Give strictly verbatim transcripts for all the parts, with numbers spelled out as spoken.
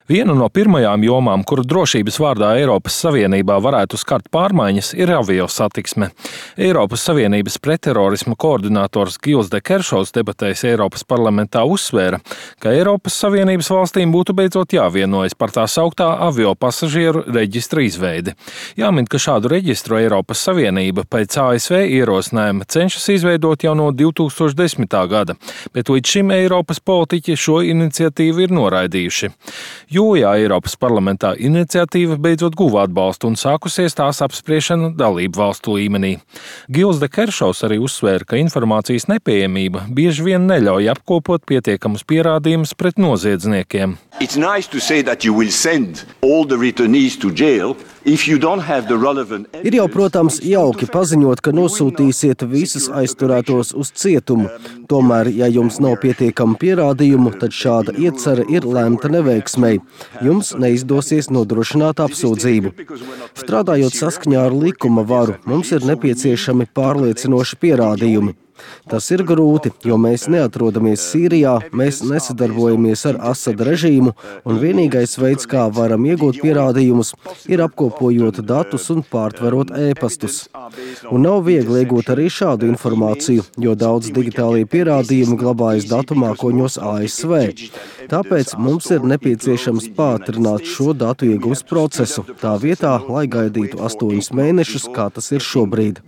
Viena no pirmajām jomām, kuru drošības vārdā Eiropas Savienībā varētu skart pārmaiņas, ir aviosatiksme. Eiropas Savienības pretterorisma koordinators Gils de Keršovs debatēs Eiropas parlamentā uzsvēra, ka Eiropas Savienības valstīm būtu beidzot jāvienojas par tā sauktā avio pasažieru reģistra izveidi. Jāmin, ka šādu reģistru Eiropas Savienība pēc A S V ierosinājuma cenšas izveidot jau no divi tūkstoši desmitā gada, bet līdz šim Eiropas politiķi šo iniciatīvu ir noraidījuši. Jūlijā Eiropas parlamentā iniciatīva beidzot guva atbalstu un sākusies tās apspriešana dalību valstu līmenī. Gils de Keršovs arī uzsvēra, ka informācijas nepieejamība bieži vien neļauj apkopot pietiekamus pierādījumus pret noziedzniekiem. It's nice to say that you will send all the returnees to jail if you don't have the relevant evidence. Ir jau, protams, jauki paziņot, ka nosūtīsiet visus aizturētos uz cietumu. Tomēr, ja jums nav pietiekama pierādījumu, tad šāda iecerē ir lemta neveiksmei. Jums neizdosies nodrošināt apsūdzību. Strādājot saskaņā ar likuma varu, mums ir nepieciešami pārliecinoši pierādījumi. Tas ir grūti, jo mēs neatrodamies Sīrijā, mēs nesadarbojamies ar Asada režīmu, un vienīgais veids, kā varam iegūt pierādījumus, ir apkopojot datus un pārtverot ēpastus. Un nav viegli iegūt arī šādu informāciju, jo daudz digitālie pierādījumi glabājas datu mākoņos A S V. Tāpēc mums ir nepieciešams pātrināt šo datu iegūs procesu, tā vietā, lai gaidītu astoņus mēnešus, kā tas ir šobrīd.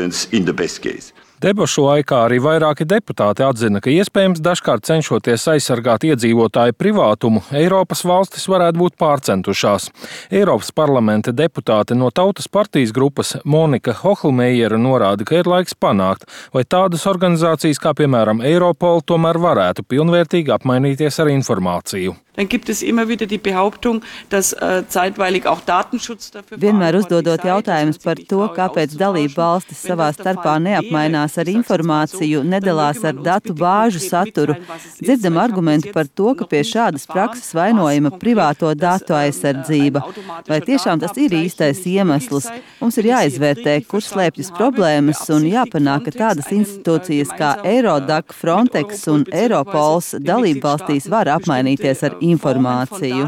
Debašu laikā arī vairāki deputāti atzina, ka iespējams dažkārt cenšoties aizsargāt iedzīvotāju privātumu, Eiropas valstis varētu būt pārcentušās. Eiropas parlamenta deputāte no Tautas partijas grupas Monika Hohlmeiere norāda, ka ir laiks panākt, vai tādas organizācijas kā piemēram Europol tomēr varētu pilnvērtīgi apmainīties ar informāciju. Dann gibt es immer wieder die Behauptung, dass äh, zeitweilig auch Datenschutz dafür Vienmēr uzdodot jautājumus par to, kāpēc dalību valstis savā starpā neapmainās ar informāciju, nedalās ar datu bāžu saturu. Dzirdam argumentu par to, ka pie šādas prakses vainojama privāto datu aizsardzība. Vai tiešām tas ir īstais iemesls? Mums ir jāizvērtē, kur slēpjas problēmas un jāpanāk, ka tādas institūcijas kā Eurodac, Frontex un Europols dalību valstīs var apmainīties ar informāciju.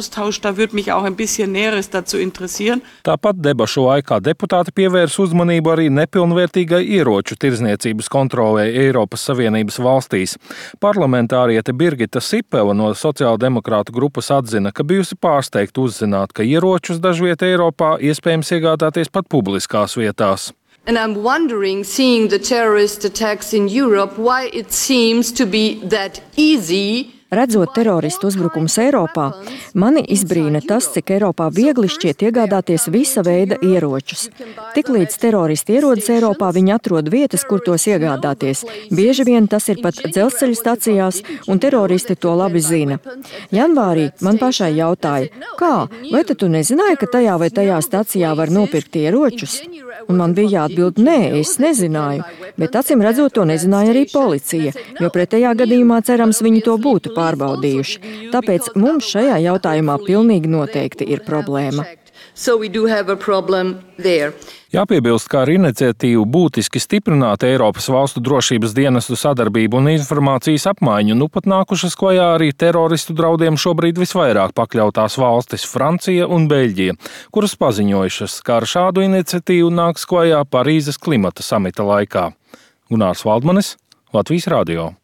Tāpat debašu laikā deputāti pievērs uzmanību arī nepilnvērtīgai ieroču tirdzniecības kontrolē Eiropas Savienības valstīs. Parlamentāriete Birgita Sipele no sociāldemokrātu grupas atzina, ka bijusi pārsteigta uzzināt, ka ieročus dažviet Eiropā iespējams iegādāties pat publiskās vietās. And I'm wondering, seeing the terrorist attacks in Europe, why it seems to be that easy. Redzot teroristu uzbrukums Eiropā, mani izbrīna tas, cik Eiropā viegli šķiet iegādāties visa veida ieročus. Tiklīdz teroristi ierodas Eiropā, viņi atrod vietas, kur tos iegādāties. Bieži vien tas ir pat dzelzceļa stacijās, un teroristi to labi zina. Janvārī man pašai jautāja, kā, vai tu nezināji, ka tajā vai tajā stacijā var nopirkt ieročus? Un man bija jāatbild, nē, es nezināju, bet acīm redzot to nezināja arī policija, jo pretējā gadījumā cerams viņi to būtu pārbaudījuši. Tāpēc mums šajā jautājumā pilnīgi noteikti ir problēma. So we do have a problem there. Jāpiebilst, ka ar iniciatīvu būtiski stiprināt Eiropas valstu drošības dienestu sadarbību un informācijas apmaiņu nu pat nākušas klajā arī teroristu draudiem šobrīd visvairāk pakļautās valstis Francija un Beļģija, kuras paziņojušas, ka ar šādu iniciatīvu nāks klajā Parīzes klimata samita laikā. Gunārs Valdmanis, Latvijas radio.